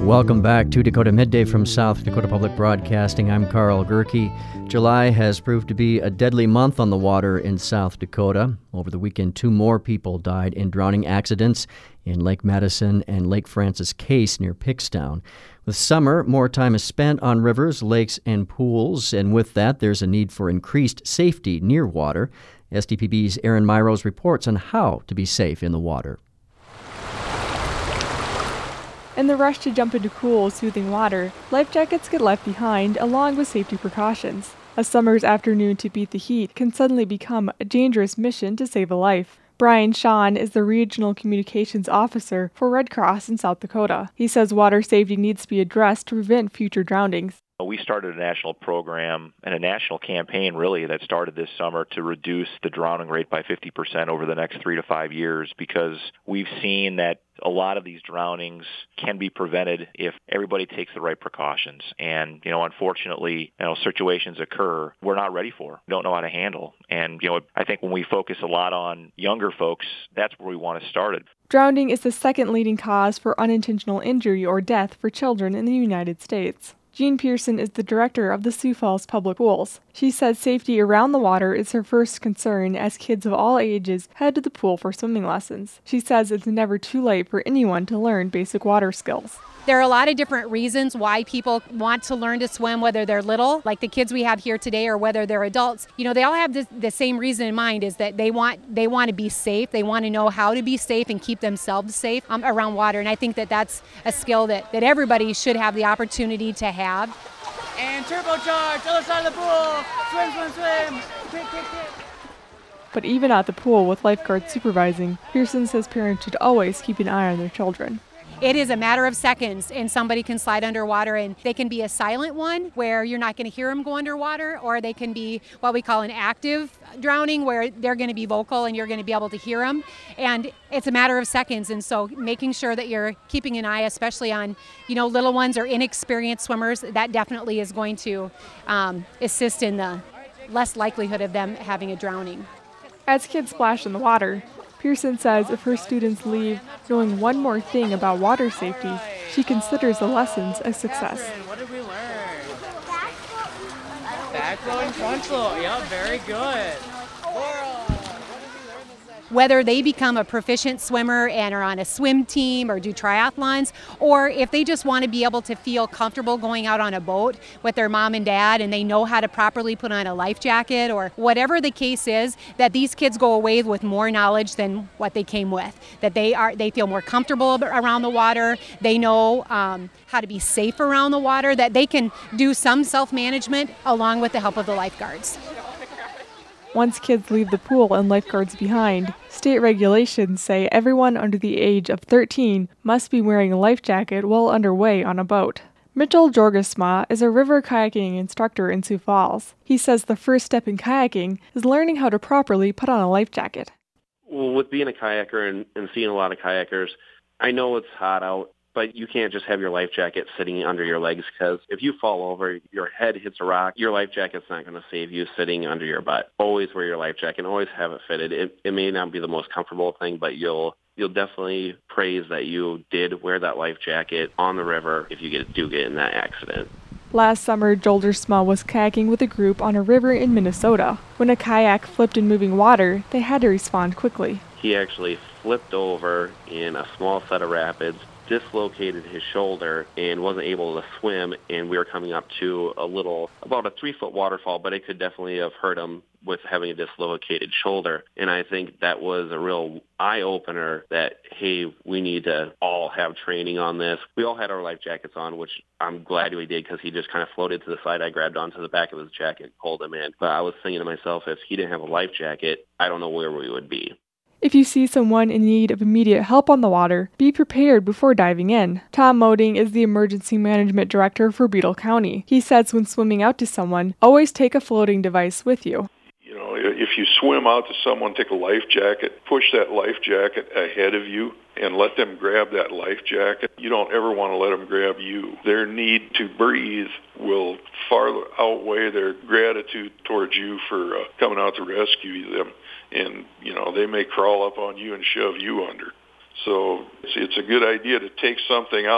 Welcome back to Dakota Midday from South Dakota Public Broadcasting. I'm Carl Gerke. July has proved to be a deadly month on the water in South Dakota. Over the weekend, 2 more people died in drowning accidents in Lake Madison and Lake Francis Case near Pickstown. With summer, more time is spent on rivers, lakes, and pools, and with that, there's a need for increased safety near water. SDPB's Aaron Myros reports on how to be safe in the water. In the rush to jump into cool, soothing water, life jackets get left behind along with safety precautions. A summer's afternoon to beat the heat can suddenly become a dangerous mission to save a life. Brian Sean is the Regional Communications Officer for Red Cross in South Dakota. He says water safety needs to be addressed to prevent future drownings. We started a national program and a national campaign really that started this summer to reduce the drowning rate by 50% over the next 3 to 5 years, because we've seen that a lot of these drownings can be prevented if everybody takes the right precautions. And, unfortunately, situations occur we're not ready for, don't know how to handle. And, I think when we focus a lot on younger folks, that's where we want to start it. Drowning is the second leading cause for unintentional injury or death for children in the United States. Jean Pearson is the director of the Sioux Falls Public Schools. She says safety around the water is her first concern as kids of all ages head to the pool for swimming lessons. She says it's never too late for anyone to learn basic water skills. There are a lot of different reasons why people want to learn to swim, whether they're little, like the kids we have here today, or whether they're adults. They all have the same reason in mind, is that they want to be safe. They want to know how to be safe and keep themselves safe around water. And I think that that's a skill that everybody should have the opportunity to have. And turbocharge, other side of the pool, swim, swim, swim, kick, kick, kick. But even at the pool with lifeguards supervising, Pearson says parents should always keep an eye on their children. It is a matter of seconds, and somebody can slide underwater, and they can be a silent one where you're not going to hear them go underwater, or they can be what we call an active drowning where they're going to be vocal and you're going to be able to hear them. And it's a matter of seconds, and so making sure that you're keeping an eye, especially on little ones or inexperienced swimmers, that definitely is going to assist in the less likelihood of them having a drowning. As kids splash in the water, Pearson says if her students leave knowing one more thing about water safety, she considers the lessons a success. What did we learn? Back flow and front flow. Yep, very good. Whether they become a proficient swimmer and are on a swim team or do triathlons, or if they just want to be able to feel comfortable going out on a boat with their mom and dad and they know how to properly put on a life jacket, or whatever the case is, that these kids go away with more knowledge than what they came with, that they feel more comfortable around the water, they know how to be safe around the water, that they can do some self-management along with the help of the lifeguards. Once kids leave the pool and lifeguards behind, state regulations say everyone under the age of 13 must be wearing a life jacket while underway on a boat. Mitchell Jorgesma is a river kayaking instructor in Sioux Falls. He says the first step in kayaking is learning how to properly put on a life jacket. Well, with being a kayaker and seeing a lot of kayakers, I know it's hot out, but you can't just have your life jacket sitting under your legs, because if you fall over, your head hits a rock, your life jacket's not going to save you sitting under your butt. Always wear your life jacket, always have it fitted. It may not be the most comfortable thing, but you'll definitely praise that you did wear that life jacket on the river if you do get in that accident. Last summer, Jorgesma was kayaking with a group on a river in Minnesota. When a kayak flipped in moving water, they had to respond quickly. He actually flipped over in a small set of rapids, dislocated his shoulder, and wasn't able to swim, and we were coming up to about a 3-foot waterfall, but it could definitely have hurt him with having a dislocated shoulder. And I think that was a real eye-opener that, hey, we need to all have training on this. We all had our life jackets on, which I'm glad we did, because he just kind of floated to the side. I grabbed onto the back of his jacket, pulled him in. But I was thinking to myself, if he didn't have a life jacket, I don't know where we would be. If you see someone in need of immediate help on the water, be prepared before diving in. Tom Moding is the Emergency Management Director for Beetle County. He says when swimming out to someone, always take a floating device with you. If you swim out to someone, take a life jacket, push that life jacket ahead of you and let them grab that life jacket. You don't ever want to let them grab you. Their need to breathe will far outweigh their gratitude towards you for coming out to rescue them. And, they may crawl up on you and shove you under. So it's a good idea to take something out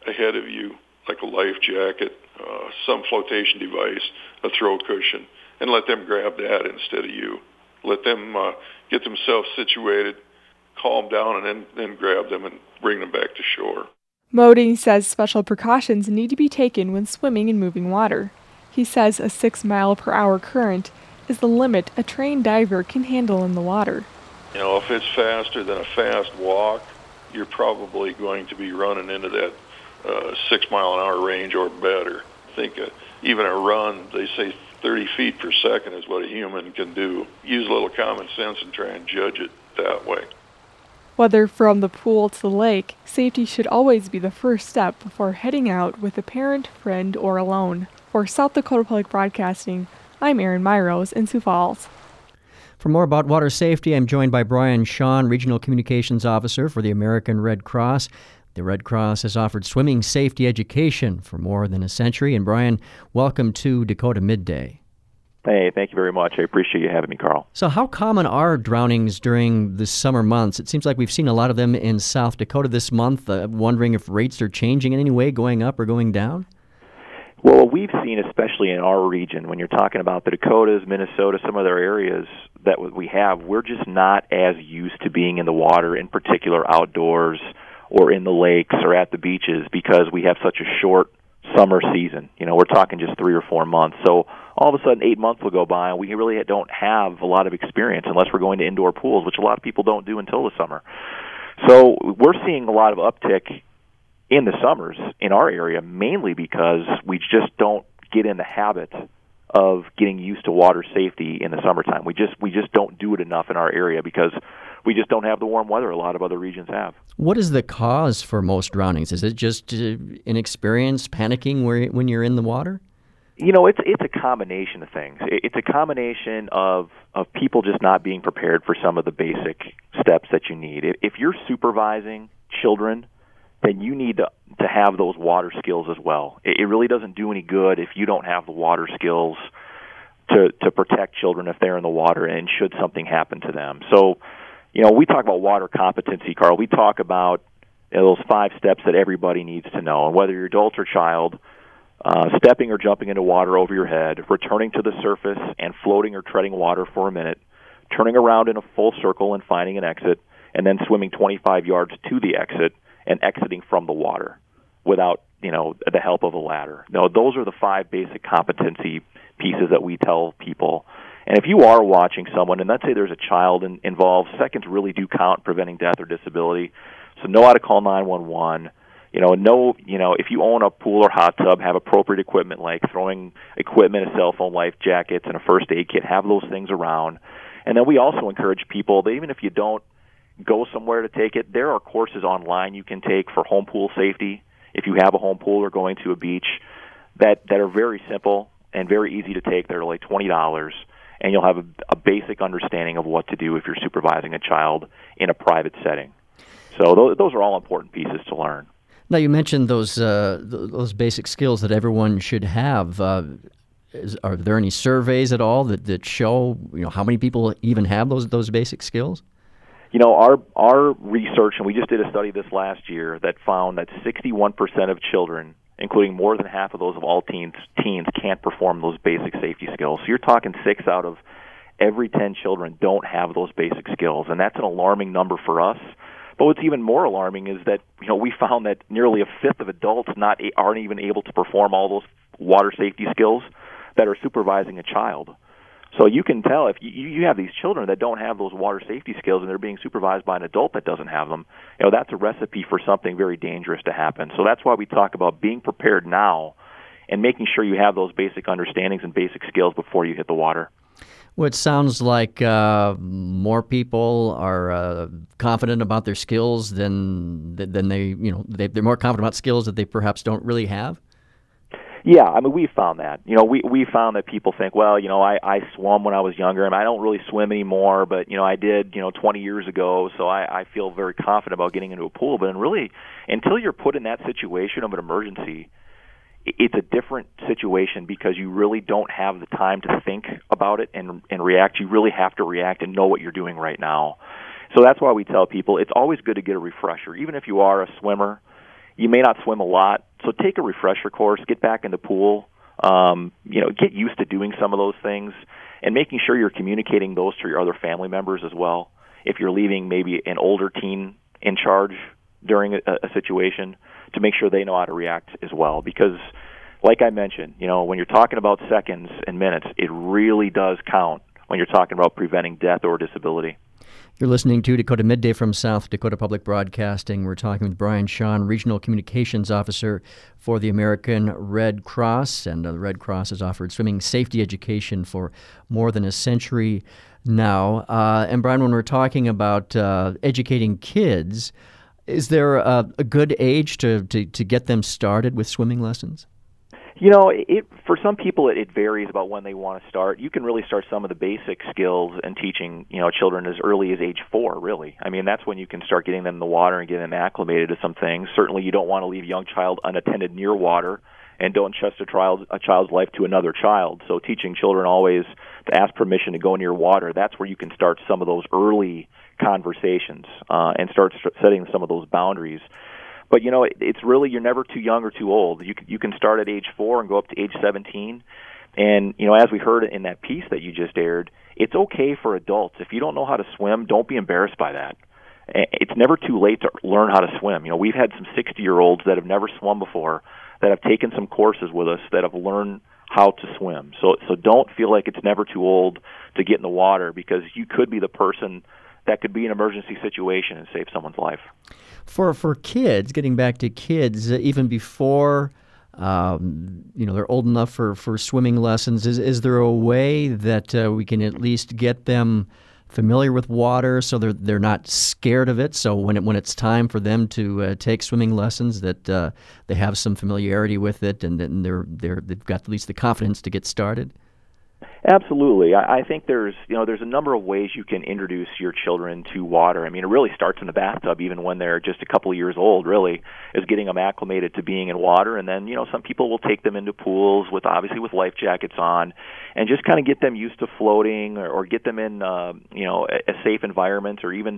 ahead of you, like a life jacket, some flotation device, a throw cushion, and let them grab that instead of you. Let them get themselves situated, calm down, and then grab them and bring them back to shore. Moding says special precautions need to be taken when swimming in moving water. He says a 6-mile-per-hour current is the limit a trained diver can handle in the water. You know, if it's faster than a fast walk, you're probably going to be running into that 6-mile-an-hour range or better. I think even a run, they say 30 feet per second is what a human can do. Use a little common sense and try and judge it that way. Whether from the pool to the lake, safety should always be the first step before heading out with a parent, friend, or alone. For South Dakota Public Broadcasting, I'm Erin Myros in Sioux Falls. For more about water safety, I'm joined by Brian Shawn, Regional Communications Officer for the American Red Cross. The Red Cross has offered swimming safety education for more than a century. And Brian, welcome to Dakota Midday. Hey, thank you very much. I appreciate you having me, Carl. So how common are drownings during the summer months? It seems like we've seen a lot of them in South Dakota this month. Wondering if rates are changing in any way, going up or going down? Well, we've seen, especially in our region, when you're talking about the Dakotas, Minnesota, some other areas that we have, we're just not as used to being in the water, in particular outdoors or in the lakes or at the beaches, because we have such a short summer season. You know, we're talking just 3 or 4 months. So all of a sudden 8 months will go by and we really don't have a lot of experience unless we're going to indoor pools, which a lot of people don't do until the summer. So we're seeing a lot of uptick in the summers in our area, mainly because we just don't get in the habit of getting used to water safety in the summertime. We just don't do it enough in our area because we just don't have the warm weather a lot of other regions have. What is the cause for most drownings? Is it just inexperience, panicking when you're in the water? You know, it's a combination of things. It's a combination of people just not being prepared for some of the basic steps that you need. If you're supervising children, then you need to have those water skills as well. It really doesn't do any good if you don't have the water skills to protect children if they're in the water and should something happen to them. So, you know, we talk about water competency, Carl. We talk about those 5 steps that everybody needs to know. And whether you're adult or child, stepping or jumping into water over your head, returning to the surface and floating or treading water for a minute, turning around in a full circle and finding an exit, and then swimming 25 yards to the exit and exiting from the water without, the help of a ladder. No, those are the 5 basic competency pieces that we tell people. And if you are watching someone, and let's say there's a child involved, seconds really do count preventing death or disability. So know how to call 911. If you own a pool or hot tub, have appropriate equipment like throwing equipment, a cell phone, life jackets, and a first aid kit. Have those things around. And then we also encourage people that even if you don't go somewhere to take it, there are courses online you can take for home pool safety if you have a home pool or going to a beach that are very simple and very easy to take. They're like $20, and you'll have a basic understanding of what to do if you're supervising a child in a private setting. So those are all important pieces to learn. Now, you mentioned those basic skills that everyone should have. Are there any surveys at all that show how many people even have those basic skills? Our research, and we just did a study this last year that found that 61% of children, including more than half of those of all teens can't perform those basic safety skills. So you're talking 6 out of every 10 children don't have those basic skills, and that's an alarming number for us. But what's even more alarming is that we found that nearly a fifth of adults aren't even able to perform all those water safety skills that are supervising a child. So you can tell if you have these children that don't have those water safety skills and they're being supervised by an adult that doesn't have them, that's a recipe for something very dangerous to happen. So that's why we talk about being prepared now and making sure you have those basic understandings and basic skills before you hit the water. Well, it sounds like more people are confident about their skills than they're more confident about skills that they perhaps don't really have. Yeah, I mean, we found that. We found that people think, well, I swam when I was younger, and I don't really swim anymore, but, I did, 20 years ago, so I feel very confident about getting into a pool. But really, until you're put in that situation of an emergency, it's a different situation because you really don't have the time to think about it and react. You really have to react and know what you're doing right now. So that's why we tell people it's always good to get a refresher. Even if you are a swimmer, You may not swim a lot, so take a refresher course, get back in the pool, get used to doing some of those things, and making sure you're communicating those to your other family members as well. If you're leaving maybe an older teen in charge during a situation, to make sure they know how to react as well. Because, like I mentioned, when you're talking about seconds and minutes, it really does count when you're talking about preventing death or disability. You're listening to Dakota Midday from South Dakota Public Broadcasting. We're talking with Brian Sean, Regional Communications Officer for the American Red Cross. And the Red Cross has offered swimming safety education for more than a century now. And Brian, when we're talking about educating kids, is there a good age to get them started with swimming lessons? For some people, it varies about when they want to start. You can really start some of the basic skills and teaching, children as early as age 4, really. I mean, that's when you can start getting them in the water and getting them acclimated to some things. Certainly, you don't want to leave a young child unattended near water, and don't entrust a child's life to another child. So teaching children always to ask permission to go near water, that's where you can start some of those early conversations and start setting some of those boundaries. But, it's really, you're never too young or too old. You can start at age 4 and go up to age 17. And, as we heard in that piece that you just aired, it's okay for adults. If you don't know how to swim, don't be embarrassed by that. It's never too late to learn how to swim. We've had some 60-year-olds that have never swum before that have taken some courses with us that have learned how to swim. So don't feel like it's never too old to get in the water, because you could be the person that could be an emergency situation and save someone's life. For kids, getting back to kids, even before they're old enough for swimming lessons, is there a way that we can at least get them familiar with water so they're not scared of it? So when it's time for them to take swimming lessons, that they have some familiarity with it, and then they've got at least the confidence to get started? Absolutely. I think there's a number of ways you can introduce your children to water. I mean, it really starts in the bathtub, even when they're just a couple of years old, really, is getting them acclimated to being in water. And then, some people will take them into pools with life jackets on, and just kind of get them used to floating, or get them in, a safe environment, or even,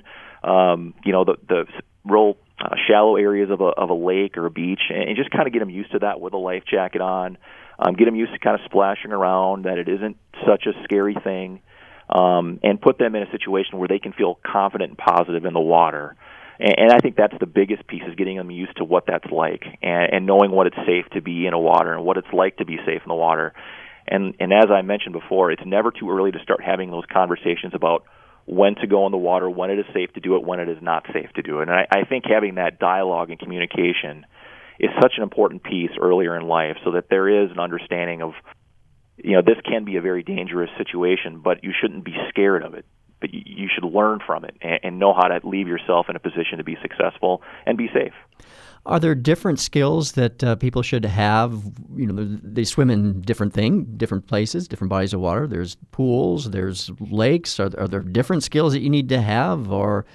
the real shallow areas of a lake or a beach, and just kind of get them used to that with a life jacket on. Get them used to kind of splashing around, that it isn't such a scary thing, and put them in a situation where they can feel confident and positive in the water. And I think that's the biggest piece, is getting them used to what that's like, and knowing what it's safe to be in a water and what it's like to be safe in the water. And as I mentioned before, it's never too early to start having those conversations about when to go in the water, when it is safe to do it, when it is not safe to do it. And I think having that dialogue and communication is such an important piece earlier in life, so that there is an understanding of, this can be a very dangerous situation, but you shouldn't be scared of it. But you should learn from it and know how to leave yourself in a position to be successful and be safe. Are there different skills that people should have? They swim in different places, different bodies of water. There's pools, there's lakes. Are there different skills that you need to have, or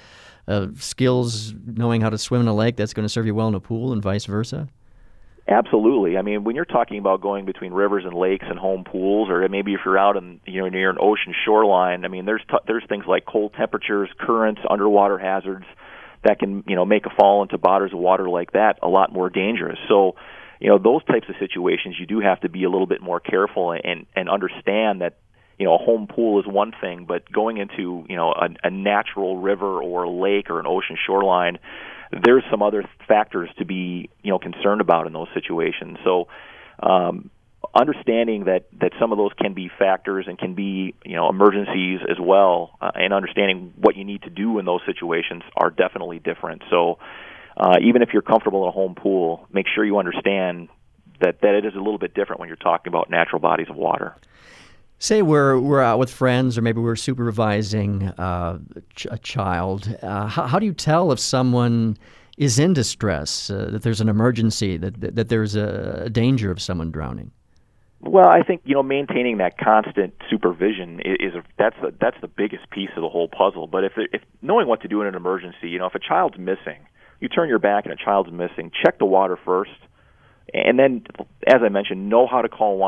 skills knowing how to swim in a lake that's going to serve you well in a pool, and vice versa? Absolutely. I mean, when you're talking about going between rivers and lakes and home pools, or maybe if you're out in near an ocean shoreline, I mean, there's things like cold temperatures, currents, underwater hazards that can make a fall into bodies of water like that a lot more dangerous. So, those types of situations, you do have to be a little bit more careful and understand that a home pool is one thing, but going into a natural river or a lake or an ocean shoreline, there's some other factors to be concerned about in those situations. So understanding that some of those can be factors and can be emergencies as well, and understanding what you need to do in those situations are definitely different. So even if you're comfortable in a home pool, make sure you understand that it is a little bit different when you're talking about natural bodies of water. Say we're out with friends, or maybe we're supervising a child. How do you tell if someone is in distress, that there's an emergency, that there's a danger of someone drowning? Well, I think maintaining that constant supervision that's the biggest piece of the whole puzzle. But if knowing what to do in an emergency, if a child's missing, you turn your back and a child's missing, check the water first. And then, as I mentioned, know how to call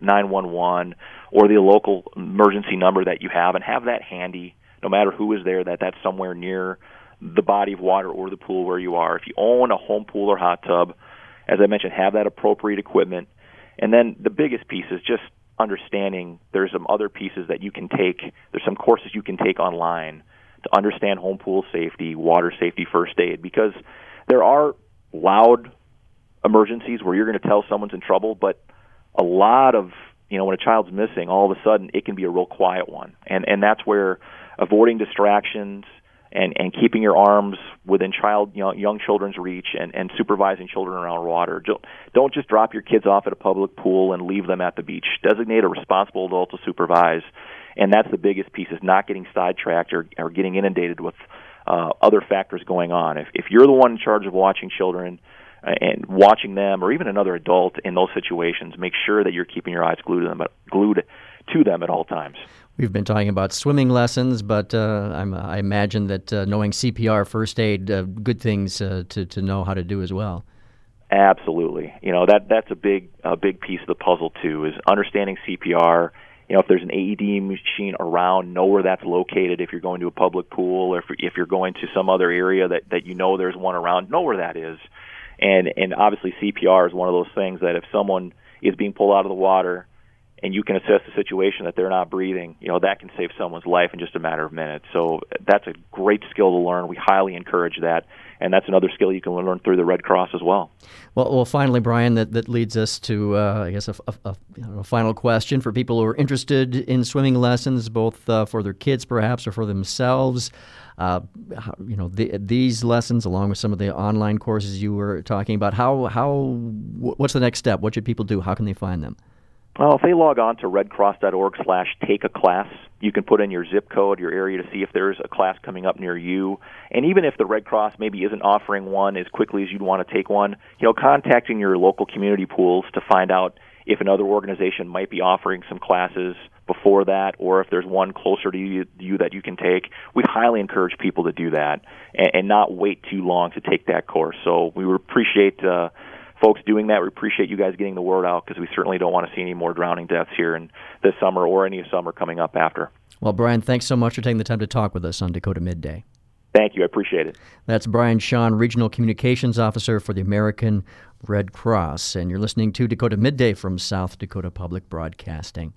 911 or the local emergency number that you have, and have that handy, no matter who is there, that's somewhere near the body of water or the pool where you are. If you own a home pool or hot tub, as I mentioned, have that appropriate equipment. And then the biggest piece is just understanding there's some other pieces that you can take. There's some courses you can take online to understand home pool safety, water safety, first aid, because there are loud emergencies where you're going to tell someone's in trouble, but a lot of, when a child's missing, all of a sudden it can be a real quiet one. And that's where avoiding distractions and keeping your arms within young children's reach and supervising children around water. Don't just drop your kids off at a public pool and leave them at the beach. Designate a responsible adult to supervise. And that's the biggest piece, is not getting sidetracked or getting inundated with other factors going on. If you're the one in charge of watching children and watching them, or even another adult in those situations, make sure that you're keeping your eyes glued to them at all times. We've been talking about swimming lessons, but I imagine that knowing CPR, first aid, good things to know how to do as well. Absolutely. That's a big piece of the puzzle too, is understanding CPR. If there's an AED machine around, know where that's located. If you're going to a public pool, or if you're going to some other area that there's one around, know where that is. And obviously CPR is one of those things that if someone is being pulled out of the water and you can assess the situation that they're not breathing, that can save someone's life in just a matter of minutes. So that's a great skill to learn. We highly encourage that. And that's another skill you can learn through the Red Cross as well. Well, finally, Brian, that leads us to, I guess, a final question for people who are interested in swimming lessons, both for their kids perhaps or for themselves. These lessons, along with some of the online courses you were talking about, what's the next step? What should people do? How can they find them? Well, if they log on to redcross.org/take-a-class, you can put in your zip code, your area, to see if there's a class coming up near you. And even if the Red Cross maybe isn't offering one as quickly as you'd want to take one, contacting your local community pools to find out if another organization might be offering some classes before that, or if there's one closer to you that you can take. We highly encourage people to do that and not wait too long to take that course. So we would appreciate folks doing that. We appreciate you guys getting the word out, because we certainly don't want to see any more drowning deaths here in this summer or any summer coming up after. Well, Brian, thanks so much for taking the time to talk with us on Dakota Midday. Thank you. I appreciate it. That's Brian Shawn, Regional Communications Officer for the American Red Cross. And you're listening to Dakota Midday from South Dakota Public Broadcasting.